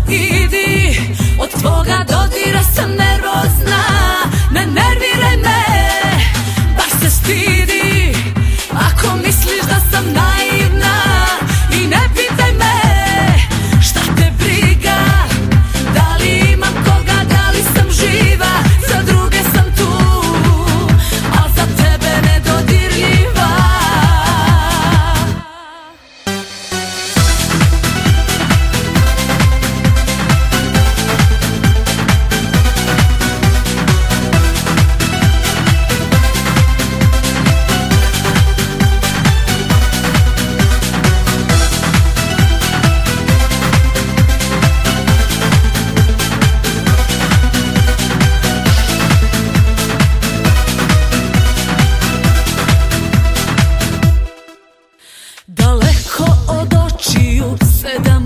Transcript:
idi, od tvoga dodira sam nervozna. Ne nerviraj me, baš se stidi, ako misliš da sam naivna. I ne pitaj me, šta te briga, da li imam koga, da li sam živa. Za druge sam tu, al za tebe nedodirljiva. Daleko od očiju 7